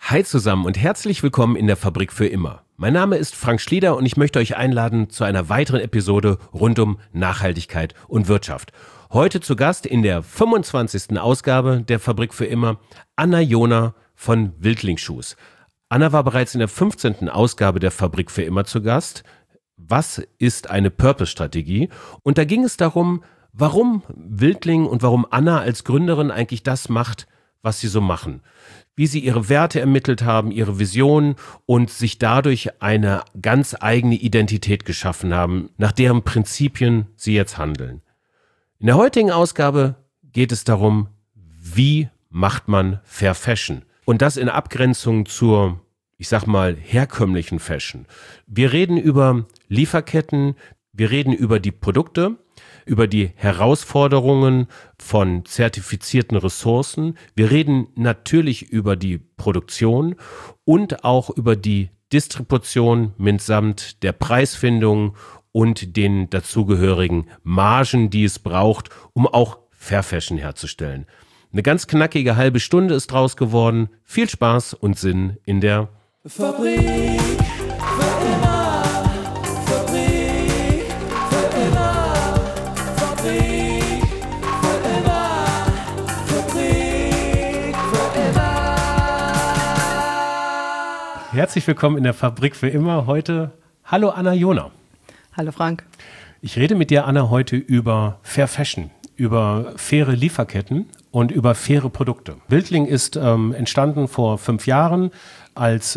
Hi zusammen und herzlich willkommen in der Fabrik für immer. Mein Name ist Frank Schlieder und ich möchte euch einladen zu einer weiteren Episode rund um Nachhaltigkeit und Wirtschaft. Heute zu Gast in der 25. Ausgabe der Fabrik für immer Anna Joner von Wildling-Shoes. Anna war bereits in der 15. Ausgabe der Fabrik für immer zu Gast. Was ist eine Purpose-Strategie? Und da ging es darum, warum Wildling und warum Anna als Gründerin eigentlich das macht, was sie so machen. Wie sie ihre Werte ermittelt haben, ihre Vision und sich dadurch eine ganz eigene Identität geschaffen haben, nach deren Prinzipien sie jetzt handeln. In der heutigen Ausgabe geht es darum, wie macht man Fair Fashion? Und das in Abgrenzung zur, ich sag mal, herkömmlichen Fashion. Wir reden über Lieferketten, wir reden über die Produkte, über die Herausforderungen von zertifizierten Ressourcen. Wir reden natürlich über die Produktion und auch über die Distribution mitsamt der Preisfindung und den dazugehörigen Margen, die es braucht, um auch Fair Fashion herzustellen. Eine ganz knackige halbe Stunde ist draus geworden. Viel Spaß und Sinn in der Fabrik für immer. Herzlich willkommen in der Fabrik für immer. Heute, hallo Anna Joner. Hallo Frank. Ich rede mit dir, Anna, heute über Fair Fashion, über faire Lieferketten und über faire Produkte. Wildling ist entstanden vor 5 Jahren als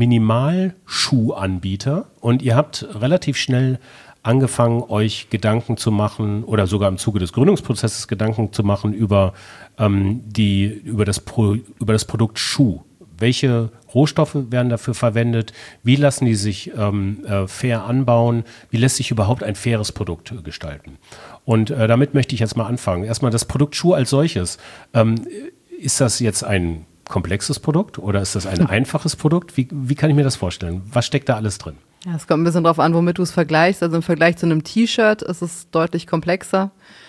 Minimalschuhanbieter und ihr habt relativ schnell angefangen, euch Gedanken zu machen oder sogar im Zuge des Gründungsprozesses Gedanken zu machen über das Produkt Schuh. Welche Rohstoffe werden dafür verwendet? Wie lassen die sich fair anbauen? Wie lässt sich überhaupt ein faires Produkt gestalten? Und damit möchte ich jetzt mal anfangen. Erstmal das Produkt Schuh als solches. Ist das jetzt ein komplexes Produkt oder ist das ein einfaches Produkt? Wie kann ich mir das vorstellen? Was steckt da alles drin? Ja, es kommt ein bisschen drauf an, womit du es vergleichst. Also im Vergleich zu einem T-Shirt ist es deutlich komplexer.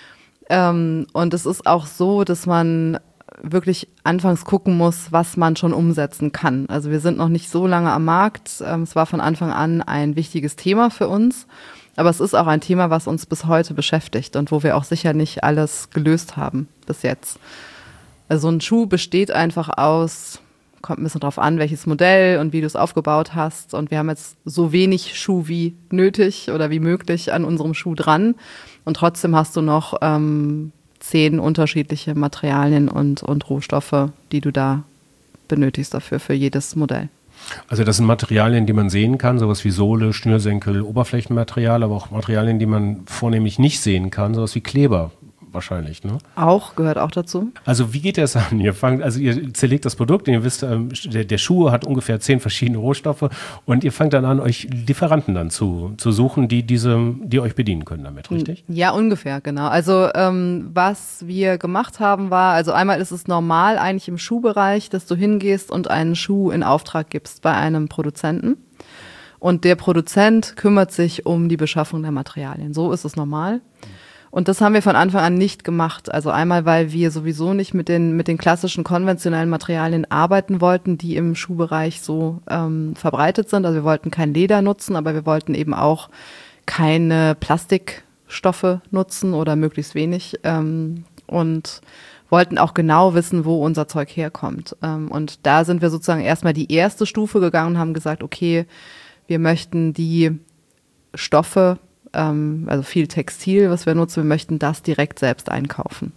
Und es ist auch so, dass man wirklich anfangs gucken muss, was man schon umsetzen kann. Also wir sind noch nicht so lange am Markt. Es war von Anfang an ein wichtiges Thema für uns. Aber es ist auch ein Thema, was uns bis heute beschäftigt und wo wir auch sicher nicht alles gelöst haben bis jetzt. Also ein Schuh besteht einfach aus, kommt ein bisschen drauf an, welches Modell und wie du es aufgebaut hast. Und wir haben jetzt so wenig Schuh wie nötig oder wie möglich an unserem Schuh dran. Und trotzdem hast du noch 10 unterschiedliche Materialien und Rohstoffe, die du da benötigst dafür, für jedes Modell. Also das sind Materialien, die man sehen kann, sowas wie Sohle, Schnürsenkel, Oberflächenmaterial, aber auch Materialien, die man vornehmlich nicht sehen kann, sowas wie Kleber wahrscheinlich, ne? Gehört auch dazu. Also wie geht das an? Ihr zerlegt das Produkt und ihr wisst, der Schuh hat ungefähr 10 verschiedene Rohstoffe und ihr fangt dann an, euch Lieferanten dann zu suchen, die euch bedienen können damit, richtig? Ja, ungefähr, genau. Also was wir gemacht haben war, also einmal ist es normal eigentlich im Schuhbereich, dass du hingehst und einen Schuh in Auftrag gibst bei einem Produzenten. Und der Produzent kümmert sich um die Beschaffung der Materialien. So ist es normal. Und das haben wir von Anfang an nicht gemacht. Also einmal, weil wir sowieso nicht mit den klassischen konventionellen Materialien arbeiten wollten, die im Schuhbereich so verbreitet sind. Also wir wollten kein Leder nutzen, aber wir wollten eben auch keine Plastikstoffe nutzen oder möglichst wenig. Und wollten auch genau wissen, wo unser Zeug herkommt. Und da sind wir sozusagen erstmal die erste Stufe gegangen und haben gesagt, okay, wir möchten die Stoffe, also viel Textil, was wir nutzen, wir möchten das direkt selbst einkaufen.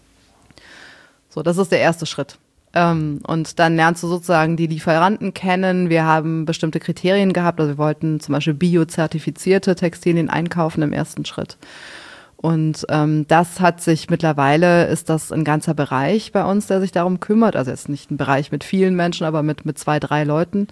So, das ist der erste Schritt. Und dann lernst du sozusagen die Lieferanten kennen. Wir haben bestimmte Kriterien gehabt, also wir wollten zum Beispiel biozertifizierte Textilien einkaufen im ersten Schritt. Und das hat sich mittlerweile, ist das ein ganzer Bereich bei uns, der sich darum kümmert. Also jetzt nicht ein Bereich mit vielen Menschen, aber mit 2, 3 Leuten.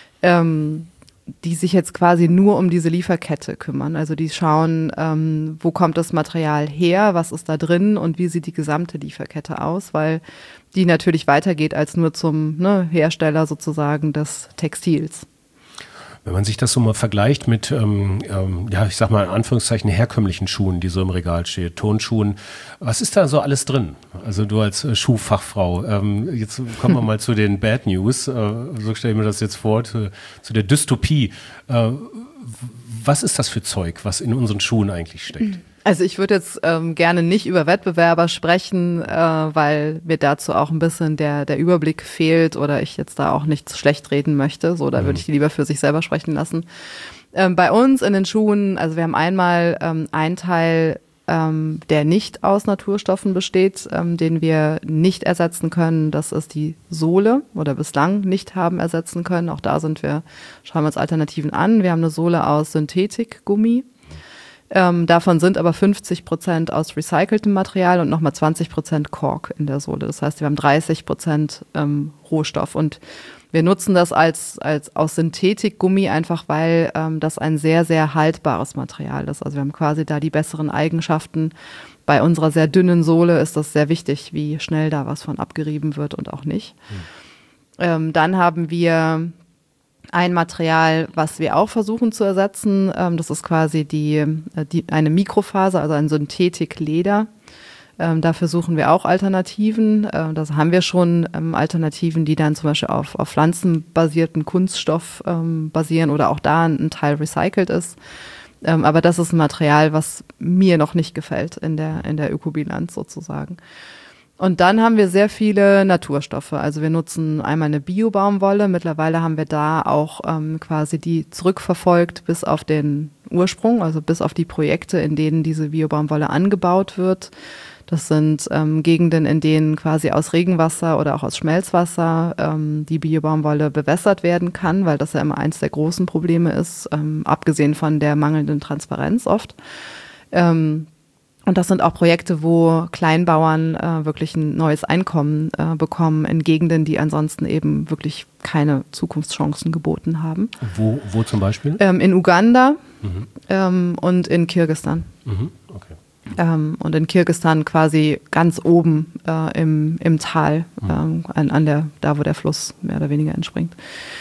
Die sich jetzt quasi nur um diese Lieferkette kümmern. Also die schauen, wo kommt das Material her, was ist da drin und wie sieht die gesamte Lieferkette aus, weil die natürlich weitergeht als nur zum Hersteller sozusagen des Textils. Wenn man sich das so mal vergleicht mit, ich sag mal in Anführungszeichen herkömmlichen Schuhen, die so im Regal stehen, Turnschuhen, was ist da so alles drin? Also du als Schuhfachfrau, jetzt kommen wir mal zu den Bad News, so stelle ich mir das jetzt vor, zu der Dystopie. Was ist das für Zeug, was in unseren Schuhen eigentlich steckt? Also ich würde jetzt gerne nicht über Wettbewerber sprechen, weil mir dazu auch ein bisschen der Überblick fehlt oder ich jetzt da auch nichts schlecht reden möchte. So, da würde ich die lieber für sich selber sprechen lassen. Bei uns in den Schuhen, also wir haben einmal einen Teil, der nicht aus Naturstoffen besteht, den wir nicht ersetzen können. Das ist die Sohle oder bislang nicht haben ersetzen können. Auch da schauen wir uns Alternativen an. Wir haben eine Sohle aus Synthetikgummi. Davon sind aber 50% aus recyceltem Material und nochmal 20% Kork in der Sohle. Das heißt, wir haben 30% Rohstoff. Und wir nutzen das als aus Synthetikgummi einfach, weil das ein sehr, sehr haltbares Material ist. Also wir haben quasi da die besseren Eigenschaften. Bei unserer sehr dünnen Sohle ist das sehr wichtig, wie schnell da was von abgerieben wird und auch nicht. Dann haben wir ein Material, was wir auch versuchen zu ersetzen, das ist quasi eine Mikrofaser, also ein Synthetikleder. Dafür suchen wir auch Alternativen. Da haben wir schon Alternativen, die dann zum Beispiel auf pflanzenbasierten Kunststoff basieren oder auch da ein Teil recycelt ist. Aber das ist ein Material, was mir noch nicht gefällt in der Ökobilanz sozusagen. Und dann haben wir sehr viele Naturstoffe. Also wir nutzen einmal eine Bio-Baumwolle. Mittlerweile haben wir da auch quasi die zurückverfolgt bis auf den Ursprung, also bis auf die Projekte, in denen diese Bio-Baumwolle angebaut wird. Das sind Gegenden, in denen quasi aus Regenwasser oder auch aus Schmelzwasser die Bio-Baumwolle bewässert werden kann, weil das ja immer eins der großen Probleme ist, abgesehen von der mangelnden Transparenz oft. Und das sind auch Projekte, wo Kleinbauern wirklich ein neues Einkommen bekommen in Gegenden, die ansonsten eben wirklich keine Zukunftschancen geboten haben. Wo zum Beispiel? In Uganda und in Kirgisistan. Okay. Und in Kirgisistan quasi ganz oben im Tal, da wo der Fluss mehr oder weniger entspringt.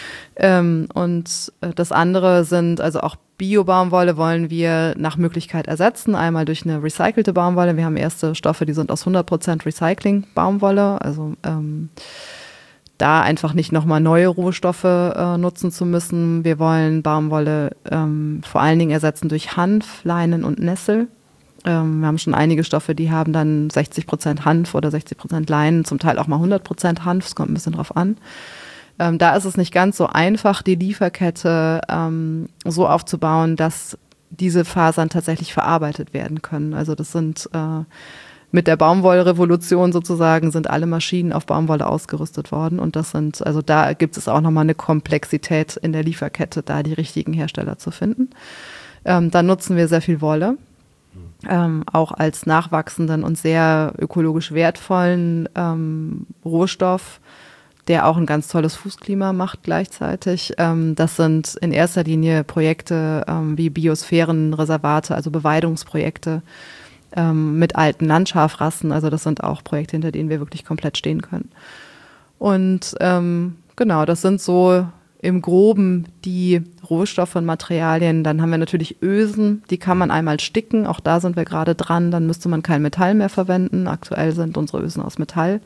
Und das andere sind also auch Bio-Baumwolle wollen wir nach Möglichkeit ersetzen. Einmal durch eine recycelte Baumwolle. Wir haben erste Stoffe, die sind aus 100% Recycling-Baumwolle. Also da einfach nicht nochmal neue Rohstoffe nutzen zu müssen. Wir wollen Baumwolle vor allen Dingen ersetzen durch Hanf, Leinen und Nessel. Wir haben schon einige Stoffe, die haben dann 60% Hanf oder 60% Leinen, zum Teil auch mal 100% Hanf. Es kommt ein bisschen drauf an. Da ist es nicht ganz so einfach, die Lieferkette so aufzubauen, dass diese Fasern tatsächlich verarbeitet werden können. Also das sind mit der Baumwollrevolution sozusagen sind alle Maschinen auf Baumwolle ausgerüstet worden. Und also da gibt es auch nochmal eine Komplexität in der Lieferkette, da die richtigen Hersteller zu finden. Dann nutzen wir sehr viel Wolle. Auch als nachwachsenden und sehr ökologisch wertvollen Rohstoff, der auch ein ganz tolles Fußklima macht gleichzeitig. Das sind in erster Linie Projekte wie Biosphärenreservate, also Beweidungsprojekte mit alten Landschafrassen. Also das sind auch Projekte, hinter denen wir wirklich komplett stehen können. Und genau, das sind so im Groben die Rohstoffe und Materialien. Dann haben wir natürlich Ösen, die kann man einmal sticken. Auch da sind wir gerade dran. Dann müsste man kein Metall mehr verwenden. Aktuell sind unsere Ösen aus Metall.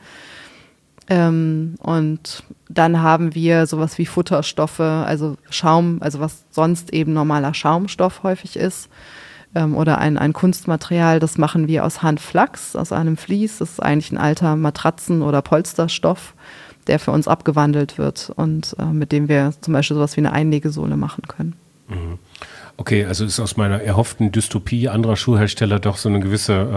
Und dann haben wir sowas wie Futterstoffe, also Schaum, also was sonst eben normaler Schaumstoff häufig ist, oder ein Kunstmaterial, das machen wir aus Hanfflachs, aus einem Vlies. Das ist eigentlich ein alter Matratzen- oder Polsterstoff, der für uns abgewandelt wird und mit dem wir zum Beispiel sowas wie eine Einlegesohle machen können. Okay, also ist aus meiner erhofften Dystopie anderer Schuhhersteller doch so eine gewisse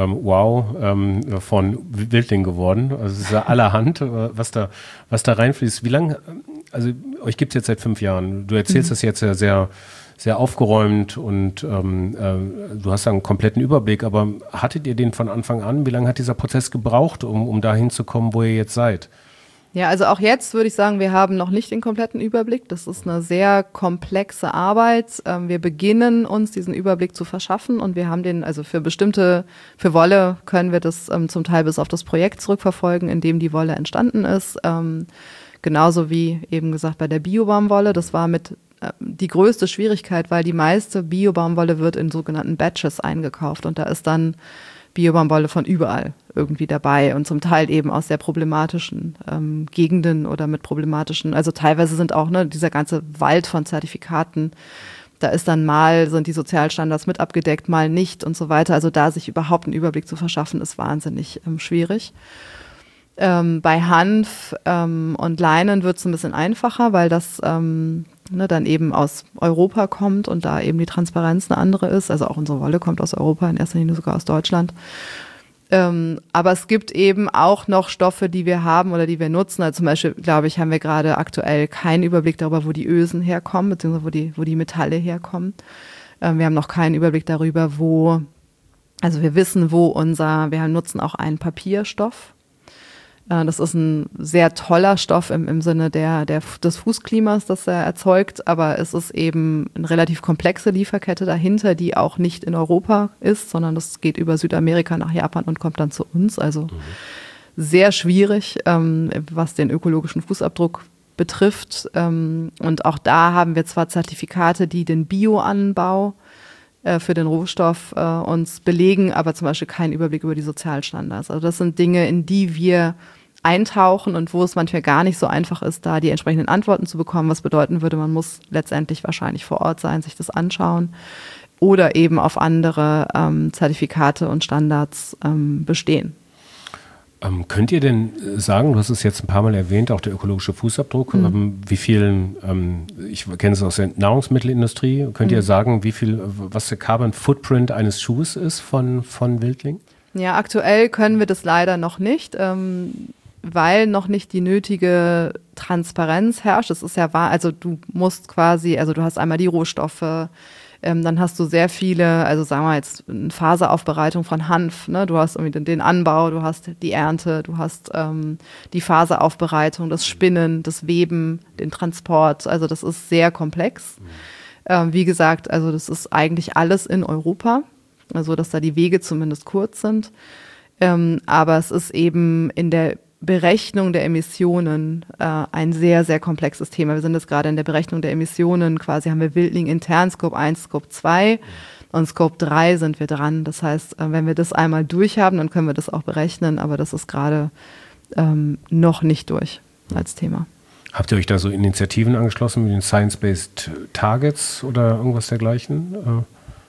von Wildling geworden. Also es ist ja allerhand, was da reinfließt. Wie lange, also euch gibt es jetzt seit 5 Jahren. Du erzählst das jetzt ja sehr, sehr aufgeräumt und du hast da einen kompletten Überblick, aber hattet ihr den von Anfang an? Wie lange hat dieser Prozess gebraucht, um dahin zu kommen, wo ihr jetzt seid? Ja, also auch jetzt würde ich sagen, wir haben noch nicht den kompletten Überblick. Das ist eine sehr komplexe Arbeit. Wir beginnen uns diesen Überblick zu verschaffen und wir haben also für Wolle können wir das zum Teil bis auf das Projekt zurückverfolgen, in dem die Wolle entstanden ist. Genauso wie eben gesagt bei der Bio-Baumwolle. Das war mit die größte Schwierigkeit, weil die meiste Bio-Baumwolle wird in sogenannten Batches eingekauft und da ist dann Bio-Baumwolle von überall irgendwie dabei und zum Teil eben aus sehr problematischen Gegenden oder mit problematischen, also teilweise sind auch dieser ganze Wald von Zertifikaten, da ist dann mal, sind die Sozialstandards mit abgedeckt, mal nicht und so weiter. Also da sich überhaupt einen Überblick zu verschaffen, ist wahnsinnig schwierig. Bei Hanf und Leinen wird es ein bisschen einfacher, weil das dann eben aus Europa kommt und da eben die Transparenz eine andere ist. Also auch unsere Wolle kommt aus Europa, in erster Linie sogar aus Deutschland. Aber es gibt eben auch noch Stoffe, die wir haben oder die wir nutzen. Also zum Beispiel, glaube ich, haben wir gerade aktuell keinen Überblick darüber, wo die Ösen herkommen, beziehungsweise wo die Metalle herkommen. Wir haben noch keinen Überblick darüber, also wir wissen, wir nutzen auch einen Papierstoff. Das ist ein sehr toller Stoff im Sinne des Fußklimas, das er erzeugt, aber es ist eben eine relativ komplexe Lieferkette dahinter, die auch nicht in Europa ist, sondern das geht über Südamerika nach Japan und kommt dann zu uns. Also sehr schwierig, was den ökologischen Fußabdruck betrifft. Und auch da haben wir zwar Zertifikate, die den Bioanbau für den Rohstoff uns belegen, aber zum Beispiel keinen Überblick über die Sozialstandards. Also das sind Dinge, in die wir eintauchen und wo es manchmal gar nicht so einfach ist, da die entsprechenden Antworten zu bekommen, was bedeuten würde, man muss letztendlich wahrscheinlich vor Ort sein, sich das anschauen oder eben auf andere Zertifikate und Standards bestehen. Könnt ihr denn sagen, du hast es jetzt ein paar Mal erwähnt, auch der ökologische Fußabdruck, wie viel, ich kenne es aus der Nahrungsmittelindustrie, könnt ihr sagen, was der Carbon Footprint eines Schuhs ist von Wildling? Ja, aktuell können wir das leider noch nicht, weil noch nicht die nötige Transparenz herrscht. Das ist ja wahr, also du hast einmal die Rohstoffe, dann hast du sehr viele, also sagen wir jetzt eine Faseraufbereitung von Hanf, ne? Du hast irgendwie den Anbau, du hast die Ernte, du hast die Faseraufbereitung, das Spinnen, das Weben, den Transport, also das ist sehr komplex. Wie gesagt, also das ist eigentlich alles in Europa, also dass da die Wege zumindest kurz sind, aber es ist eben in der Berechnung der Emissionen ein sehr, sehr komplexes Thema. Wir sind jetzt gerade in der Berechnung der Emissionen, quasi haben wir Wildling intern, Scope 1, Scope 2 und Scope 3 sind wir dran. Das heißt, wenn wir das einmal durch haben, dann können wir das auch berechnen, aber das ist gerade noch nicht durch als Thema. Habt ihr euch da so Initiativen angeschlossen mit den Science-Based Targets oder irgendwas dergleichen?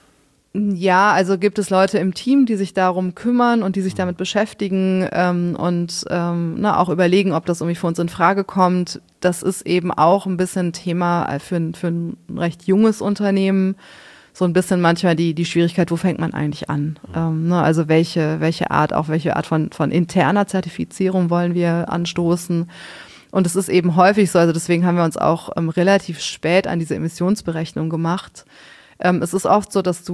Ja, also gibt es Leute im Team, die sich darum kümmern und die sich damit beschäftigen und auch überlegen, ob das irgendwie für uns in Frage kommt. Das ist eben auch ein bisschen Thema für ein recht junges Unternehmen. So ein bisschen manchmal die Schwierigkeit, wo fängt man eigentlich an? Also welche Art von interner Zertifizierung wollen wir anstoßen? Und es ist eben häufig so, also deswegen haben wir uns auch relativ spät an diese Emissionsberechnung gemacht. Es ist oft so, dass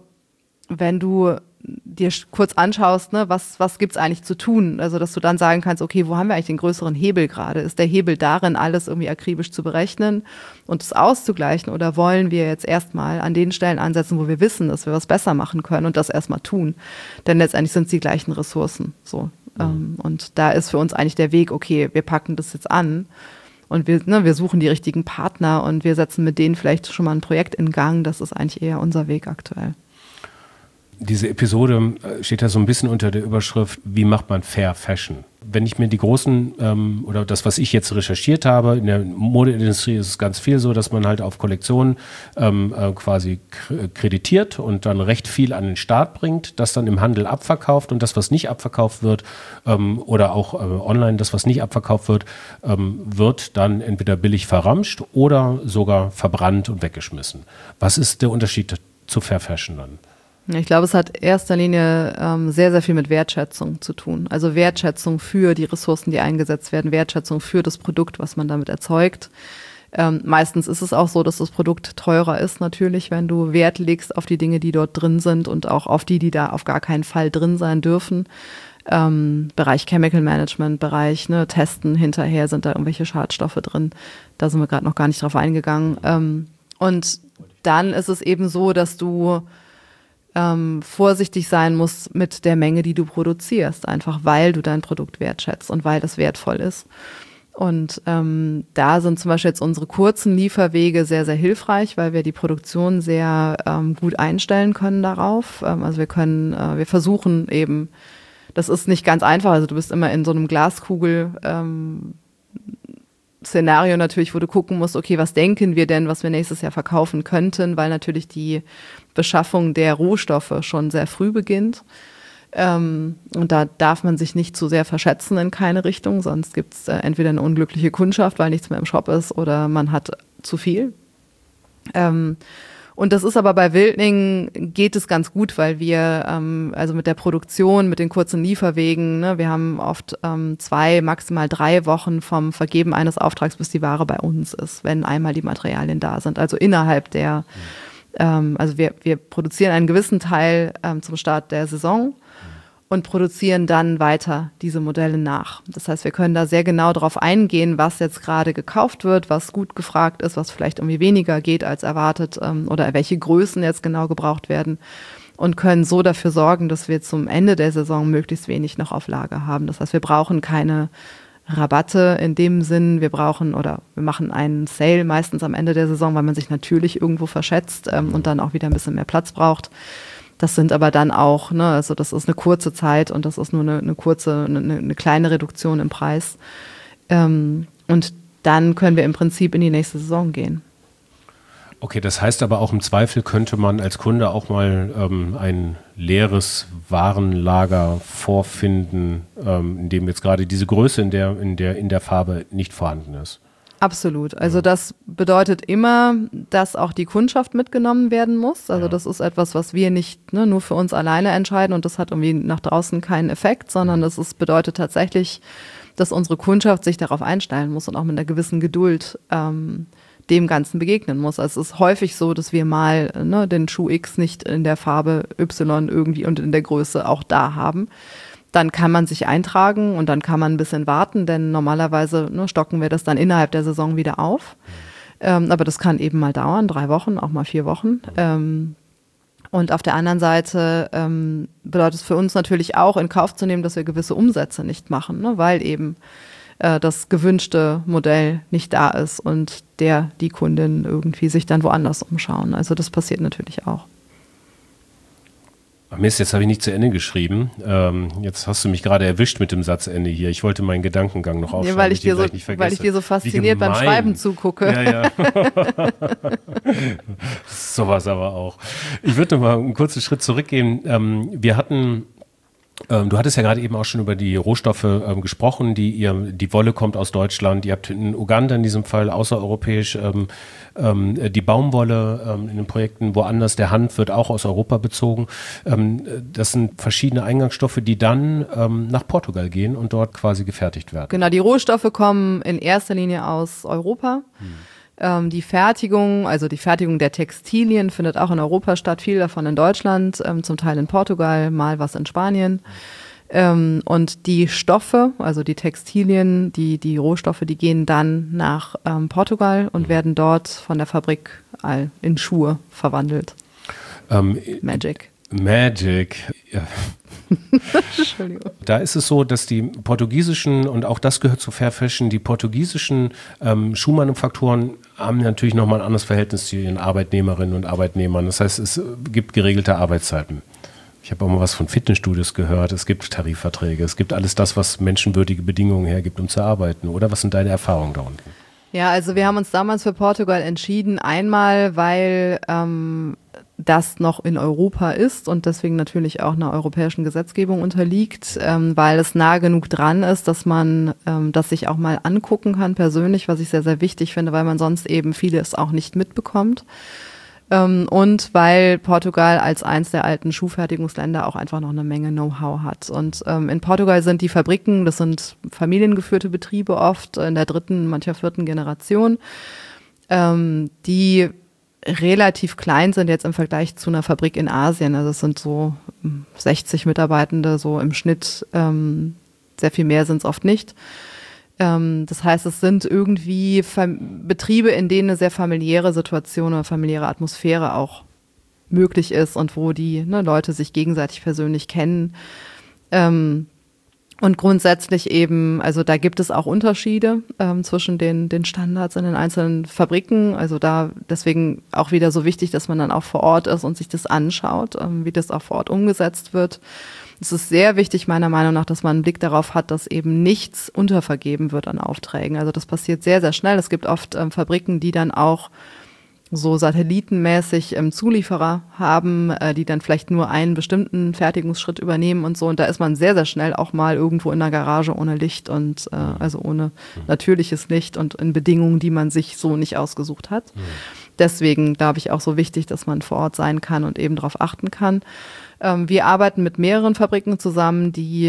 wenn du dir kurz anschaust, ne, was gibt's eigentlich zu tun? Also, dass du dann sagen kannst, okay, wo haben wir eigentlich den größeren Hebel gerade? Ist der Hebel darin, alles irgendwie akribisch zu berechnen und es auszugleichen? Oder wollen wir jetzt erstmal an den Stellen ansetzen, wo wir wissen, dass wir was besser machen können und das erstmal tun? Denn letztendlich sind es die gleichen Ressourcen. So. Und da ist für uns eigentlich der Weg, okay, wir packen das jetzt an. Und wir suchen die richtigen Partner und wir setzen mit denen vielleicht schon mal ein Projekt in Gang. Das ist eigentlich eher unser Weg aktuell. Diese Episode steht ja so ein bisschen unter der Überschrift, wie macht man Fair Fashion? Wenn ich mir die großen oder das, was ich jetzt recherchiert habe, in der Modeindustrie ist es ganz viel so, dass man halt auf Kollektionen quasi kreditiert und dann recht viel an den Start bringt, das dann im Handel abverkauft und das, was nicht abverkauft wird oder auch online, das, was nicht abverkauft wird, wird dann entweder billig verramscht oder sogar verbrannt und weggeschmissen. Was ist der Unterschied zu Fair Fashion dann? Ich glaube, es hat in erster Linie sehr, sehr viel mit Wertschätzung zu tun. Also Wertschätzung für die Ressourcen, die eingesetzt werden, Wertschätzung für das Produkt, was man damit erzeugt. Meistens ist es auch so, dass das Produkt teurer ist natürlich, wenn du Wert legst auf die Dinge, die dort drin sind und auch auf die da auf gar keinen Fall drin sein dürfen. Bereich Chemical Management, Bereich Testen, hinterher sind da irgendwelche Schadstoffe drin. Da sind wir gerade noch gar nicht drauf eingegangen. Und dann ist es eben so, dass du vorsichtig sein musst mit der Menge, die du produzierst, einfach weil du dein Produkt wertschätzt und weil das wertvoll ist. Und da sind zum Beispiel jetzt unsere kurzen Lieferwege sehr, sehr hilfreich, weil wir die Produktion sehr gut einstellen können darauf. Also wir versuchen eben, das ist nicht ganz einfach, also du bist immer in so einem Glaskugel-Szenario natürlich, wo du gucken musst, okay, was denken wir denn, was wir nächstes Jahr verkaufen könnten, weil natürlich die Beschaffung der Rohstoffe schon sehr früh beginnt. Und da darf man sich nicht zu sehr verschätzen in keine Richtung, sonst gibt es entweder eine unglückliche Kundschaft, weil nichts mehr im Shop ist, oder man hat zu viel. Und das ist aber bei Wildling geht es ganz gut, weil wir also mit der Produktion, mit den kurzen Lieferwegen, ne, wir haben oft 2, maximal 3 Wochen vom Vergeben eines Auftrags, bis die Ware bei uns ist, wenn einmal die Materialien da sind. Also innerhalb der, also wir produzieren einen gewissen Teil zum Start der Saison und produzieren dann weiter diese Modelle nach. Das heißt, wir können da sehr genau darauf eingehen, was jetzt gerade gekauft wird, was gut gefragt ist, was vielleicht irgendwie weniger geht als erwartet oder welche Größen jetzt genau gebraucht werden und können so dafür sorgen, dass wir zum Ende der Saison möglichst wenig noch auf Lager haben. Das heißt, wir brauchen keine Rabatte in dem Sinn, wir machen einen Sale meistens am Ende der Saison, weil man sich natürlich irgendwo verschätzt und dann auch wieder ein bisschen mehr Platz braucht. Das sind aber dann auch, ne, also das ist eine kurze Zeit und das ist nur eine kleine Reduktion im Preis. Und dann können wir im Prinzip in die nächste Saison gehen. Okay, das heißt aber auch im Zweifel könnte man als Kunde auch mal ein leeres Warenlager vorfinden, in dem jetzt gerade diese Größe in der Farbe nicht vorhanden ist. Absolut. Also das bedeutet immer, dass auch die Kundschaft mitgenommen werden muss. Also das ist etwas, was wir nicht nur für uns alleine entscheiden und das hat irgendwie nach draußen keinen Effekt, sondern bedeutet tatsächlich, dass unsere Kundschaft sich darauf einstellen muss und auch mit einer gewissen Geduld dem Ganzen begegnen muss. Also es ist häufig so, dass wir mal den Schuh X nicht in der Farbe Y irgendwie und in der Größe auch da haben. Dann kann man sich eintragen und dann kann man ein bisschen warten, denn normalerweise stocken wir das dann innerhalb der Saison wieder auf. Aber das kann eben mal dauern, 3 Wochen, auch mal 4 Wochen. Und auf der anderen Seite bedeutet es für uns natürlich auch, in Kauf zu nehmen, dass wir gewisse Umsätze nicht machen, ne, weil eben das gewünschte Modell nicht da ist und die Kundin irgendwie sich dann woanders umschauen. Also das passiert natürlich auch. Mist, jetzt habe ich nicht zu Ende geschrieben. Jetzt hast du mich gerade erwischt mit dem Satzende hier. Ich wollte meinen Gedankengang noch aufschreiben, weil ich dir so fasziniert beim Schreiben zugucke. Ja. Sowas aber auch. Ich würde noch mal einen kurzen Schritt zurückgehen. Du hattest ja gerade eben auch schon über die Rohstoffe gesprochen, die Wolle kommt aus Deutschland, ihr habt in Uganda in diesem Fall außereuropäisch die Baumwolle in den Projekten woanders, der Hanf wird auch aus Europa bezogen. Das sind verschiedene Eingangsstoffe, die dann nach Portugal gehen und dort quasi gefertigt werden. Genau, die Rohstoffe kommen in erster Linie aus Europa. Die Fertigung der Textilien findet auch in Europa statt, viel davon in Deutschland, zum Teil in Portugal, mal was in Spanien. Und die Stoffe, also die Textilien, die Rohstoffe, die gehen dann nach Portugal und werden dort von der Fabrik in Schuhe verwandelt. Magic. Ja. Entschuldigung. Da ist es so, dass die portugiesischen, und auch das gehört zu Fair Fashion, die portugiesischen Schuhmanufakturen haben natürlich nochmal ein anderes Verhältnis zu ihren Arbeitnehmerinnen und Arbeitnehmern. Das heißt, es gibt geregelte Arbeitszeiten. Ich habe auch mal was von Fitnessstudios gehört. Es gibt Tarifverträge. Es gibt alles das, was menschenwürdige Bedingungen hergibt, um zu arbeiten. Oder was sind deine Erfahrungen da unten? Ja, also wir haben uns damals für Portugal entschieden. Einmal, weil das noch in Europa ist und deswegen natürlich auch einer europäischen Gesetzgebung unterliegt, weil es nah genug dran ist, dass man das sich auch mal angucken kann persönlich, was ich sehr, sehr wichtig finde, weil man sonst eben vieles auch nicht mitbekommt. Und weil Portugal als eins der alten Schuhfertigungsländer auch einfach noch eine Menge Know-how hat. Und in Portugal sind die Fabriken, das sind familiengeführte Betriebe oft, in der 3., mancher 4. Generation, die relativ klein sind jetzt im Vergleich zu einer Fabrik in Asien. Also es sind so 60 Mitarbeitende, so im Schnitt, sehr viel mehr sind es oft nicht. Das heißt, es sind irgendwie Betriebe, in denen eine sehr familiäre Situation oder familiäre Atmosphäre auch möglich ist und wo die Leute sich gegenseitig persönlich kennen. Und grundsätzlich eben, also da gibt es auch Unterschiede zwischen den Standards in den einzelnen Fabriken. Also da deswegen auch wieder so wichtig, dass man dann auch vor Ort ist und sich das anschaut, wie das auch vor Ort umgesetzt wird. Es ist sehr wichtig, meiner Meinung nach, dass man einen Blick darauf hat, dass eben nichts untervergeben wird an Aufträgen. Also das passiert sehr, sehr schnell. Es gibt oft Fabriken, die dann auch so satellitenmäßig Zulieferer haben, die dann vielleicht nur einen bestimmten Fertigungsschritt übernehmen und so. Und da ist man sehr, sehr schnell auch mal irgendwo in der Garage ohne Licht und also ohne natürliches Licht und in Bedingungen, die man sich so nicht ausgesucht hat. Deswegen glaube ich auch so wichtig, dass man vor Ort sein kann und eben darauf achten kann. Wir arbeiten mit mehreren Fabriken zusammen,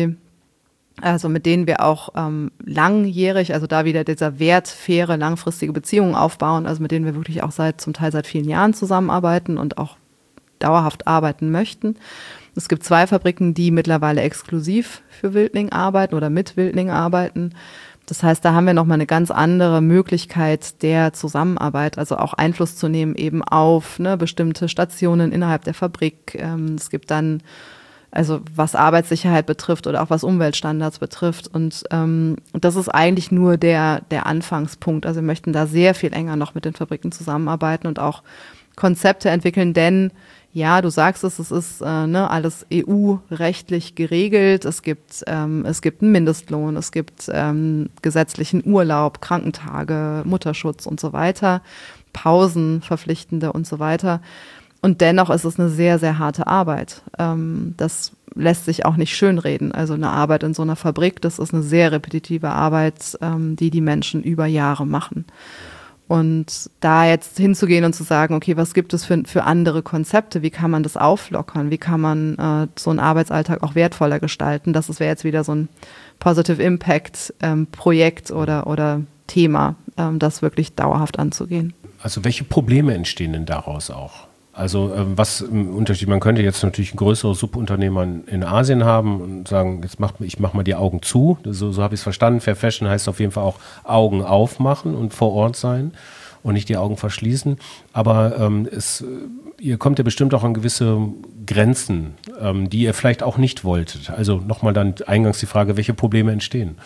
also mit denen wir auch langjährig, also da wieder dieser Wert, faire, langfristige Beziehungen aufbauen, also mit denen wir wirklich auch zum Teil seit vielen Jahren zusammenarbeiten und auch dauerhaft arbeiten möchten. Es gibt 2 Fabriken, die mittlerweile exklusiv für Wildling arbeiten oder mit Wildling arbeiten. Das heißt, da haben wir nochmal eine ganz andere Möglichkeit der Zusammenarbeit, also auch Einfluss zu nehmen eben auf bestimmte Stationen innerhalb der Fabrik. Es gibt dann, also was Arbeitssicherheit betrifft oder auch was Umweltstandards betrifft. Und das ist eigentlich nur der Anfangspunkt. Also wir möchten da sehr viel enger noch mit den Fabriken zusammenarbeiten und auch Konzepte entwickeln, denn ja, du sagst es ist alles EU-rechtlich geregelt. Es gibt einen Mindestlohn, es gibt gesetzlichen Urlaub, Krankentage, Mutterschutz und so weiter, Pausen, verpflichtende und so weiter. Und dennoch ist es eine sehr, sehr harte Arbeit. Das lässt sich auch nicht schönreden. Also eine Arbeit in so einer Fabrik, das ist eine sehr repetitive Arbeit, die Menschen über Jahre machen. Und da jetzt hinzugehen und zu sagen, okay, was gibt es für andere Konzepte? Wie kann man das auflockern? Wie kann man so einen Arbeitsalltag auch wertvoller gestalten? Das wäre jetzt wieder so ein Positive Impact Projekt oder Thema, das wirklich dauerhaft anzugehen. Also welche Probleme entstehen denn daraus auch? Also was im Unterschied, man könnte jetzt natürlich ein größeres Subunternehmen in Asien haben und sagen, ich mach mal die Augen zu. So habe ich es verstanden. Fair Fashion heißt auf jeden Fall auch Augen aufmachen und vor Ort sein und nicht die Augen verschließen. Aber ihr kommt ja bestimmt auch an gewisse Grenzen, die ihr vielleicht auch nicht wolltet. Also nochmal dann eingangs die Frage, welche Probleme entstehen?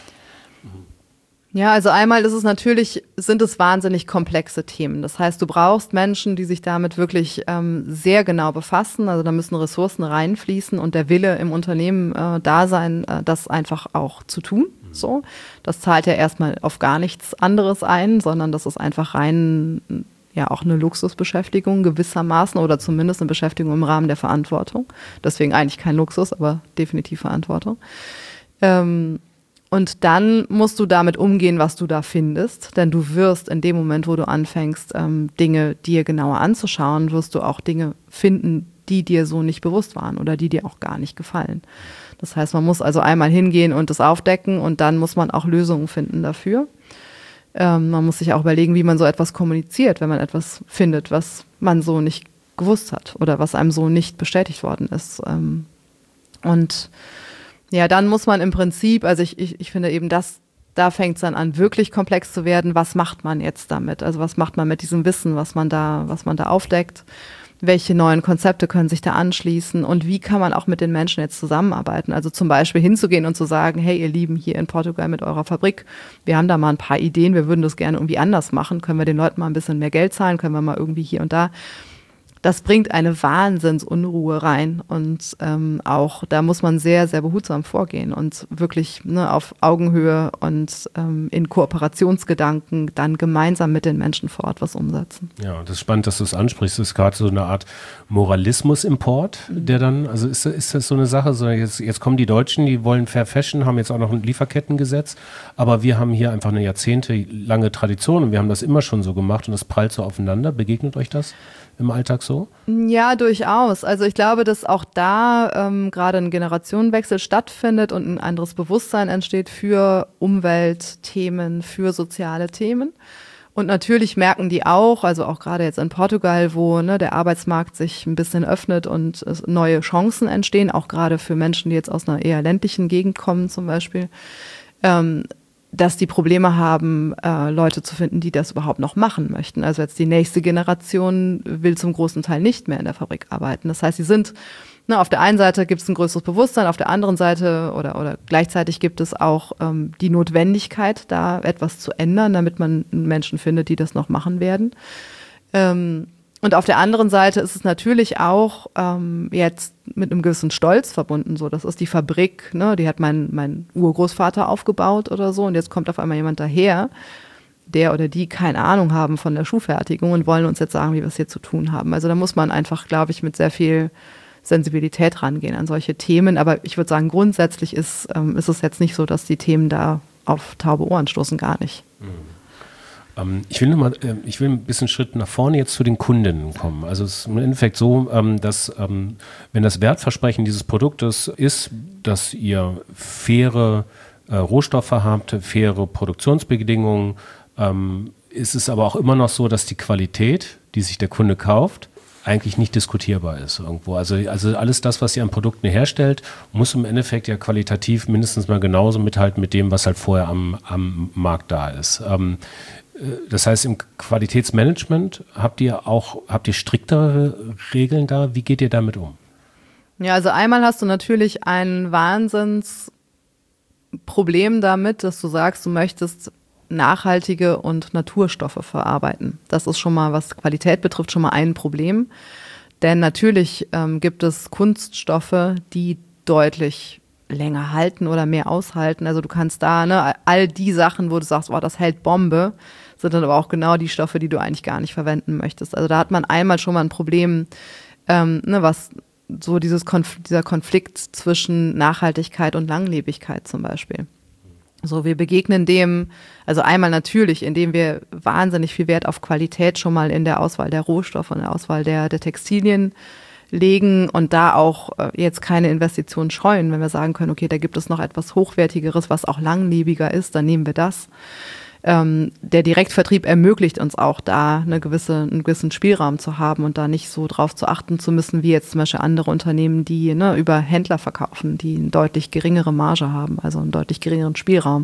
Ja, also einmal sind es wahnsinnig komplexe Themen. Das heißt, du brauchst Menschen, die sich damit wirklich sehr genau befassen. Also da müssen Ressourcen reinfließen und der Wille im Unternehmen da sein, das einfach auch zu tun. So, das zahlt ja erstmal auf gar nichts anderes ein, sondern das ist einfach rein ja auch eine Luxusbeschäftigung gewissermaßen oder zumindest eine Beschäftigung im Rahmen der Verantwortung. Deswegen eigentlich kein Luxus, aber definitiv Verantwortung. Und dann musst du damit umgehen, was du da findest, denn du wirst in dem Moment, wo du anfängst, Dinge dir genauer anzuschauen, wirst du auch Dinge finden, die dir so nicht bewusst waren oder die dir auch gar nicht gefallen. Das heißt, man muss also einmal hingehen und das aufdecken und dann muss man auch Lösungen finden dafür. Man muss sich auch überlegen, wie man so etwas kommuniziert, wenn man etwas findet, was man so nicht gewusst hat oder was einem so nicht bestätigt worden ist. Und ja, dann muss man im Prinzip, also ich finde eben, da fängt es dann an, wirklich komplex zu werden. Was macht man jetzt damit? Also was macht man mit diesem Wissen, was man da aufdeckt? Welche neuen Konzepte können sich da anschließen? Und wie kann man auch mit den Menschen jetzt zusammenarbeiten? Also zum Beispiel hinzugehen und zu sagen, hey, ihr Lieben, hier in Portugal mit eurer Fabrik, wir haben da mal ein paar Ideen, wir würden das gerne irgendwie anders machen. Können wir den Leuten mal ein bisschen mehr Geld zahlen? Können wir mal irgendwie hier und da? Das bringt eine Wahnsinnsunruhe rein und auch da muss man sehr, sehr behutsam vorgehen und wirklich auf Augenhöhe und in Kooperationsgedanken dann gemeinsam mit den Menschen vor Ort was umsetzen. Ja, das ist spannend, dass du es ansprichst. Das ist gerade so eine Art Moralismus-Import, der dann, also ist das so eine Sache, so jetzt kommen die Deutschen, die wollen Fair Fashion, haben jetzt auch noch ein Lieferkettengesetz, aber wir haben hier einfach eine jahrzehntelange Tradition und wir haben das immer schon so gemacht und das prallt so aufeinander. Begegnet euch das im Alltag so? Ja, durchaus. Also ich glaube, dass auch da gerade ein Generationenwechsel stattfindet und ein anderes Bewusstsein entsteht für Umweltthemen, für soziale Themen. Und natürlich merken die auch, also auch gerade jetzt in Portugal, wo der Arbeitsmarkt sich ein bisschen öffnet und neue Chancen entstehen, auch gerade für Menschen, die jetzt aus einer eher ländlichen Gegend kommen zum Beispiel, dass die Probleme haben, Leute zu finden, die das überhaupt noch machen möchten. Also jetzt die nächste Generation will zum großen Teil nicht mehr in der Fabrik arbeiten. Das heißt, sie sind, auf der einen Seite gibt es ein größeres Bewusstsein, auf der anderen Seite oder gleichzeitig gibt es auch die Notwendigkeit, da etwas zu ändern, damit man Menschen findet, die das noch machen werden. Und auf der anderen Seite ist es natürlich auch jetzt mit einem gewissen Stolz verbunden. So, das ist die Fabrik, ne? Die hat mein Urgroßvater aufgebaut oder so. Und jetzt kommt auf einmal jemand daher, der oder die keine Ahnung haben von der Schuhfertigung und wollen uns jetzt sagen, wie wir es hier zu tun haben. Also da muss man einfach, glaube ich, mit sehr viel Sensibilität rangehen an solche Themen. Aber ich würde sagen, grundsätzlich ist es jetzt nicht so, dass die Themen da auf taube Ohren stoßen, gar nicht. Ich will ein bisschen Schritt nach vorne jetzt zu den Kundinnen kommen. Also es ist im Endeffekt so, dass wenn das Wertversprechen dieses Produktes ist, dass ihr faire Rohstoffe habt, faire Produktionsbedingungen, ist es aber auch immer noch so, dass die Qualität, die sich der Kunde kauft, eigentlich nicht diskutierbar ist irgendwo. Also alles das, was ihr an Produkten herstellt, muss im Endeffekt ja qualitativ mindestens mal genauso mithalten mit dem, was halt vorher am Markt da ist. Das heißt, im Qualitätsmanagement habt ihr striktere Regeln da? Wie geht ihr damit um? Ja, also einmal hast du natürlich ein Wahnsinnsproblem damit, dass du sagst, du möchtest nachhaltige und Naturstoffe verarbeiten. Das ist schon mal, was Qualität betrifft, schon mal ein Problem. Denn natürlich gibt es Kunststoffe, die deutlich länger halten oder mehr aushalten. Also du kannst da, all die Sachen, wo du sagst, oh, das hält Bombe, sind dann aber auch genau die Stoffe, die du eigentlich gar nicht verwenden möchtest. Also da hat man einmal schon mal ein Problem, was so dieser Konflikt zwischen Nachhaltigkeit und Langlebigkeit zum Beispiel. So, wir begegnen dem, also einmal natürlich, indem wir wahnsinnig viel Wert auf Qualität schon mal in der Auswahl der Rohstoffe und der Auswahl der Textilien legen und da auch jetzt keine Investitionen scheuen, wenn wir sagen können, okay, da gibt es noch etwas Hochwertigeres, was auch langlebiger ist, dann nehmen wir das. Der Direktvertrieb ermöglicht uns auch da einen gewissen Spielraum zu haben und da nicht so drauf zu achten zu müssen, wie jetzt zum Beispiel andere Unternehmen, die über Händler verkaufen, die eine deutlich geringere Marge haben, also einen deutlich geringeren Spielraum.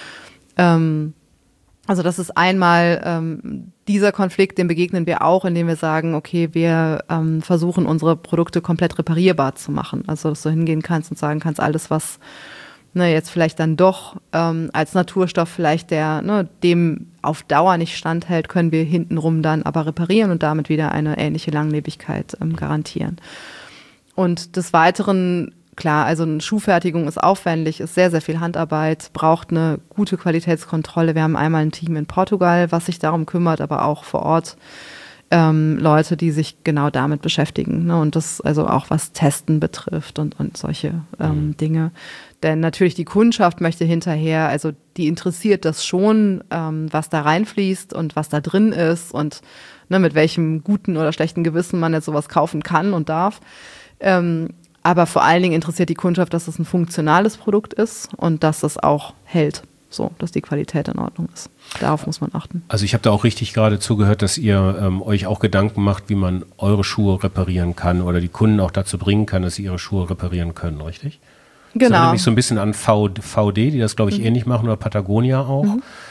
Also das ist einmal dieser Konflikt, dem begegnen wir auch, indem wir sagen, okay, wir versuchen unsere Produkte komplett reparierbar zu machen. Also dass du hingehen kannst und sagen kannst, alles was jetzt vielleicht dann doch als Naturstoff vielleicht dem auf Dauer nicht standhält, können wir hintenrum dann aber reparieren und damit wieder eine ähnliche Langlebigkeit garantieren. Und des Weiteren, klar, also eine Schuhfertigung ist aufwendig, ist sehr, sehr viel Handarbeit, braucht eine gute Qualitätskontrolle. Wir haben einmal ein Team in Portugal, was sich darum kümmert, aber auch vor Ort Leute, die sich genau damit beschäftigen, ne? Und das also auch was Testen betrifft und solche Dinge. Denn natürlich die Kundschaft möchte hinterher, also die interessiert das schon, was da reinfließt und was da drin ist und mit welchem guten oder schlechten Gewissen man jetzt sowas kaufen kann und darf. Aber vor allen Dingen interessiert die Kundschaft, dass es ein funktionales Produkt ist und dass es auch hält. So, dass die Qualität in Ordnung ist. Darauf muss man achten. Also ich habe da auch richtig gerade zugehört, dass ihr euch auch Gedanken macht, wie man eure Schuhe reparieren kann oder die Kunden auch dazu bringen kann, dass sie ihre Schuhe reparieren können, richtig? Genau. Das erinnert mich so ein bisschen an VD, die das, glaube ich, ähnlich machen, oder Patagonia auch.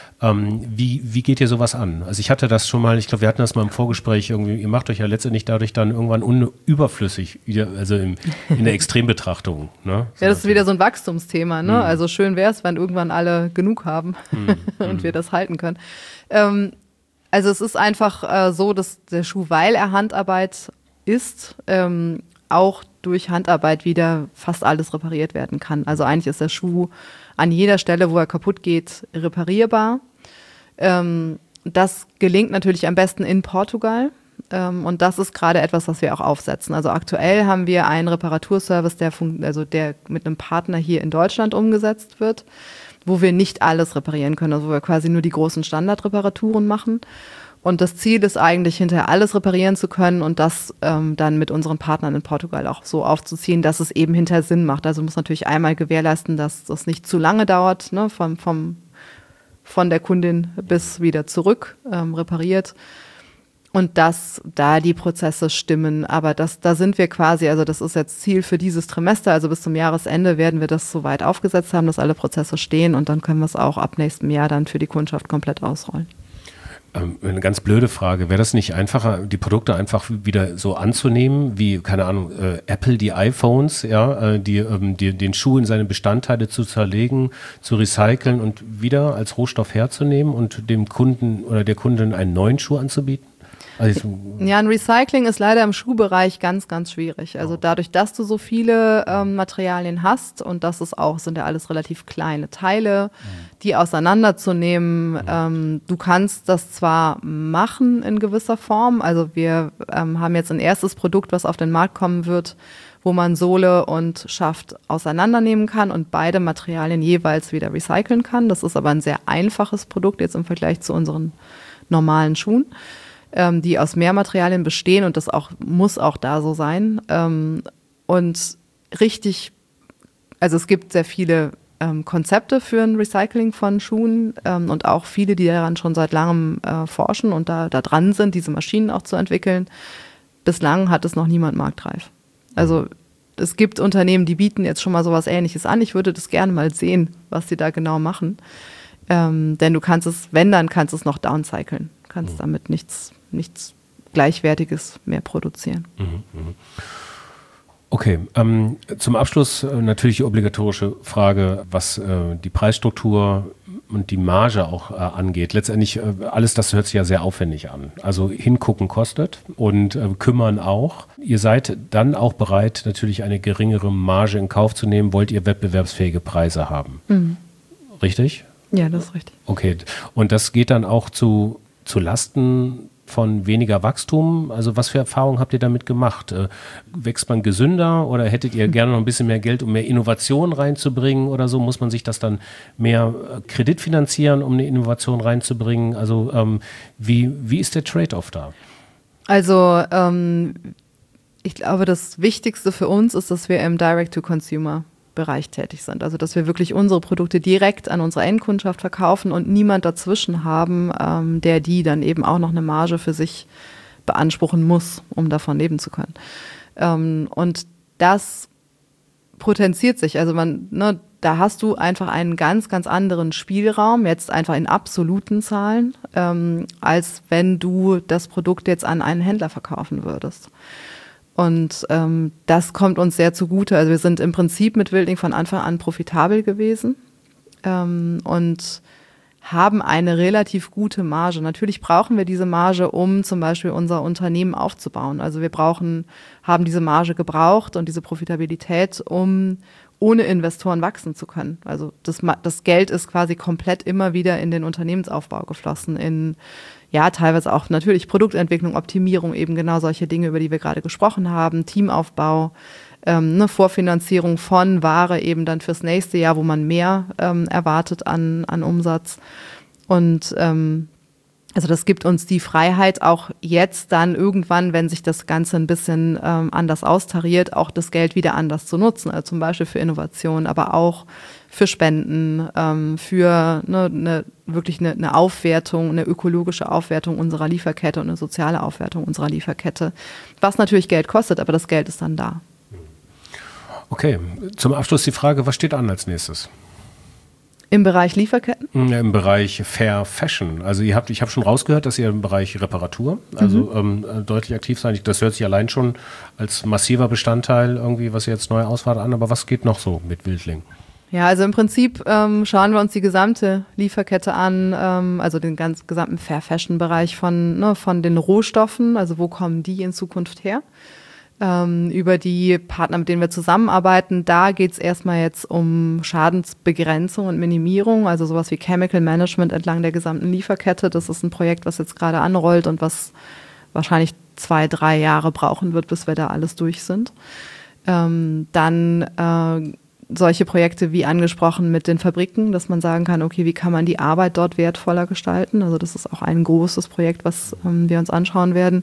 Wie geht ihr sowas an? Also ich hatte das schon mal, ich glaube, wir hatten das mal im Vorgespräch irgendwie, ihr macht euch ja letztendlich dadurch dann irgendwann überflüssig, also in der Extrembetrachtung. Ne? So ja, das ist wieder so ein Wachstumsthema. Ne? Also schön wäre es, wenn irgendwann alle genug haben und wir das halten können. Also es ist einfach so, dass der Schuh, weil er Handarbeit ist, auch durch Handarbeit wieder fast alles repariert werden kann. Also eigentlich ist der Schuh an jeder Stelle, wo er kaputt geht, reparierbar. Das gelingt natürlich am besten in Portugal. Und das ist gerade etwas, was wir auch aufsetzen. Also aktuell haben wir einen Reparaturservice, der mit einem Partner hier in Deutschland umgesetzt wird, wo wir nicht alles reparieren können, also wo wir quasi nur die großen Standardreparaturen machen. Und das Ziel ist eigentlich, hinterher alles reparieren zu können und das dann mit unseren Partnern in Portugal auch so aufzuziehen, dass es eben hinterher Sinn macht. Also muss natürlich einmal gewährleisten, dass das nicht zu lange dauert, ne, von der Kundin bis wieder zurück repariert. Und dass da die Prozesse stimmen, aber da sind wir quasi, also das ist jetzt Ziel für dieses Trimester, also bis zum Jahresende werden wir das so weit aufgesetzt haben, dass alle Prozesse stehen und dann können wir es auch ab nächstem Jahr dann für die Kundschaft komplett ausrollen. Eine ganz blöde Frage. Wäre das nicht einfacher, die Produkte einfach wieder so anzunehmen, wie, keine Ahnung, Apple, die iPhones, ja, den Schuh in seine Bestandteile zu zerlegen, zu recyceln und wieder als Rohstoff herzunehmen und dem Kunden oder der Kundin einen neuen Schuh anzubieten? Also, ja, ein Recycling ist leider im Schuhbereich ganz, ganz schwierig. Also dadurch, dass du so viele Materialien hast und das sind ja alles relativ kleine Teile, die auseinanderzunehmen. Du kannst das zwar machen in gewisser Form. Also wir haben jetzt ein erstes Produkt, was auf den Markt kommen wird, wo man Sohle und Schaft auseinandernehmen kann und beide Materialien jeweils wieder recyceln kann. Das ist aber ein sehr einfaches Produkt jetzt im Vergleich zu unseren normalen Schuhen, die aus mehr Materialien bestehen und das muss auch da so sein. Und also es gibt sehr viele Konzepte für ein Recycling von Schuhen und auch viele, die daran schon seit langem forschen und da dran sind, diese Maschinen auch zu entwickeln. Bislang hat es noch niemand marktreif. Also es gibt Unternehmen, die bieten jetzt schon mal sowas Ähnliches an. Ich würde das gerne mal sehen, was sie da genau machen. Denn du kannst es, wenn, dann kannst du es noch downcyclen. Du kannst damit nichts Gleichwertiges mehr produzieren. Okay, zum Abschluss natürlich die obligatorische Frage, was die Preisstruktur und die Marge auch angeht. Letztendlich alles das hört sich ja sehr aufwendig an. Also hingucken kostet und kümmern auch. Ihr seid dann auch bereit, natürlich eine geringere Marge in Kauf zu nehmen. Wollt ihr wettbewerbsfähige Preise haben? Richtig? Ja, das ist richtig. Okay, und das geht dann auch zu Lasten von weniger Wachstum? Also was für Erfahrungen habt ihr damit gemacht? Wächst man gesünder oder hättet ihr gerne noch ein bisschen mehr Geld, um mehr Innovation reinzubringen oder so? Muss man sich das dann mehr Kredit finanzieren, um eine Innovation reinzubringen? Also wie ist der Trade-off da? Also ich glaube, das Wichtigste für uns ist, dass wir im Direct-to-Consumer-Bereich tätig sind. Also dass wir wirklich unsere Produkte direkt an unsere Endkundschaft verkaufen und niemand dazwischen haben, der die dann eben auch noch eine Marge für sich beanspruchen muss, um davon leben zu können. Und das potenziert sich. Also da hast du einfach einen ganz, ganz anderen Spielraum, jetzt einfach in absoluten Zahlen, als wenn du das Produkt jetzt an einen Händler verkaufen würdest. Und das kommt uns sehr zugute. Also wir sind im Prinzip mit Wildling von Anfang an profitabel gewesen und haben eine relativ gute Marge. Natürlich brauchen wir diese Marge, um zum Beispiel unser Unternehmen aufzubauen. Also wir haben diese Marge gebraucht und diese Profitabilität, um ohne Investoren wachsen zu können. Also das Geld ist quasi komplett immer wieder in den Unternehmensaufbau geflossen, in teilweise auch natürlich Produktentwicklung, Optimierung, eben genau solche Dinge, über die wir gerade gesprochen haben, Teamaufbau, eine Vorfinanzierung von Ware eben dann fürs nächste Jahr, wo man mehr erwartet an Umsatz. Und also das gibt uns die Freiheit, auch jetzt dann irgendwann, wenn sich das Ganze ein bisschen anders austariert, auch das Geld wieder anders zu nutzen. Also zum Beispiel für Innovation, aber auch für Spenden, für wirklich eine Aufwertung, eine ökologische Aufwertung unserer Lieferkette und eine soziale Aufwertung unserer Lieferkette. Was natürlich Geld kostet, aber das Geld ist dann da. Okay, zum Abschluss die Frage, was steht an als nächstes? Im Bereich Lieferketten? Im Bereich Fair Fashion. Also ich habe schon rausgehört, dass ihr im Bereich Reparatur deutlich aktiv seid. Das hört sich allein schon als massiver Bestandteil irgendwie, was ihr jetzt neu ausfahrt, an. Aber was geht noch so mit Wildling? Ja, also im Prinzip schauen wir uns die gesamte Lieferkette an, also den gesamten Fair Fashion Bereich von den Rohstoffen, also wo kommen die in Zukunft her? Über die Partner, mit denen wir zusammenarbeiten, da geht es erstmal jetzt um Schadensbegrenzung und Minimierung, also sowas wie Chemical Management entlang der gesamten Lieferkette. Das ist ein Projekt, was jetzt gerade anrollt und was wahrscheinlich 2-3 Jahre brauchen wird, bis wir da alles durch sind. Dann solche Projekte wie angesprochen mit den Fabriken, dass man sagen kann, okay, wie kann man die Arbeit dort wertvoller gestalten? Also das ist auch ein großes Projekt, was wir uns anschauen werden.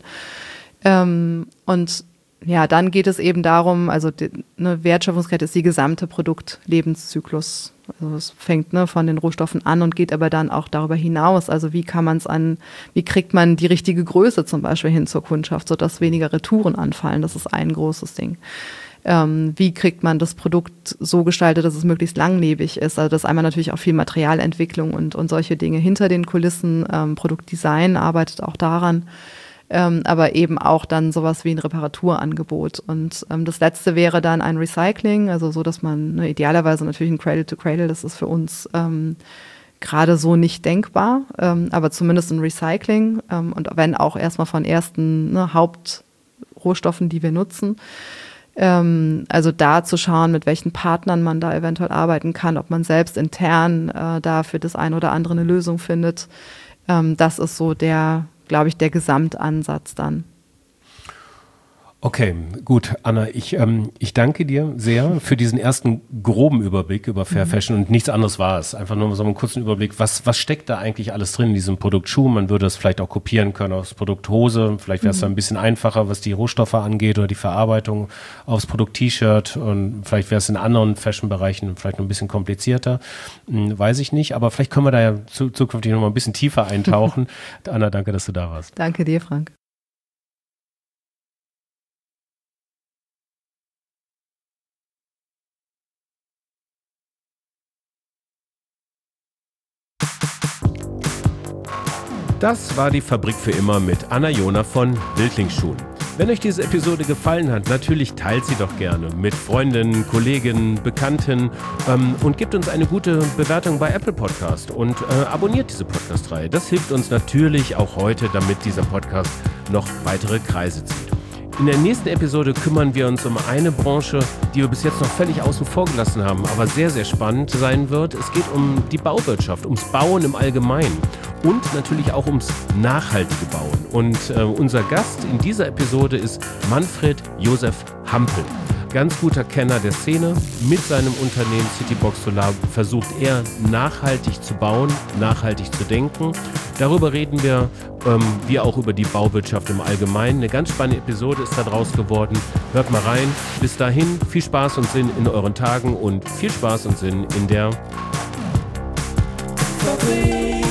Und ja, dann geht es eben darum, also eine Wertschöpfungskette ist die gesamte Produktlebenszyklus Also es fängt von den Rohstoffen an und geht aber dann auch darüber hinaus. Also wie kriegt man die richtige Größe zum Beispiel hin zur Kundschaft, sodass weniger Retouren anfallen? Das ist ein großes Ding. Wie kriegt man das Produkt so gestaltet, dass es möglichst langlebig ist? Also das ist einmal natürlich auch viel Materialentwicklung und solche Dinge hinter den Kulissen. Produktdesign arbeitet auch daran. Aber eben auch dann sowas wie ein Reparaturangebot. Und das letzte wäre dann ein Recycling, also so, dass man idealerweise natürlich ein Cradle-to-Cradle, das ist für uns gerade so nicht denkbar, aber zumindest ein Recycling und wenn auch erstmal von ersten Hauptrohstoffen, die wir nutzen. Also da zu schauen, mit welchen Partnern man da eventuell arbeiten kann, ob man selbst intern da für das eine oder andere eine Lösung findet. Das ist so der Gesamtansatz dann. Okay, gut, Anna, ich danke dir sehr für diesen ersten groben Überblick über Fair Fashion und nichts anderes war es. Einfach nur so einen kurzen Überblick, was steckt da eigentlich alles drin in diesem Produkt Schuh? Man würde das vielleicht auch kopieren können aufs Produkt Hose. Vielleicht wäre es dann ein bisschen einfacher, was die Rohstoffe angeht oder die Verarbeitung aufs Produkt T-Shirt und vielleicht wäre es in anderen Fashion-Bereichen vielleicht noch ein bisschen komplizierter. Weiß ich nicht, aber vielleicht können wir da ja zukünftig noch mal ein bisschen tiefer eintauchen. Anna, danke, dass du da warst. Danke dir, Frank. Das war die Fabrik für immer mit Anna Jona von Wildlingsschuhen. Wenn euch diese Episode gefallen hat, natürlich teilt sie doch gerne mit Freundinnen, Kollegen, Bekannten und gebt uns eine gute Bewertung bei Apple Podcast und abonniert diese Podcast-Reihe. Das hilft uns natürlich auch heute, damit dieser Podcast noch weitere Kreise zieht. In der nächsten Episode kümmern wir uns um eine Branche, die wir bis jetzt noch völlig außen vor gelassen haben, aber sehr, sehr spannend sein wird. Es geht um die Bauwirtschaft, ums Bauen im Allgemeinen und natürlich auch ums nachhaltige Bauen. Und unser Gast in dieser Episode ist Manfred Josef Hampel. Ganz guter Kenner der Szene. Mit seinem Unternehmen Citybox Solar versucht er nachhaltig zu bauen, nachhaltig zu denken. Darüber reden wir, wie auch über die Bauwirtschaft im Allgemeinen. Eine ganz spannende Episode ist da draus geworden. Hört mal rein. Bis dahin, viel Spaß und Sinn in euren Tagen und viel Spaß und Sinn in der Fabrik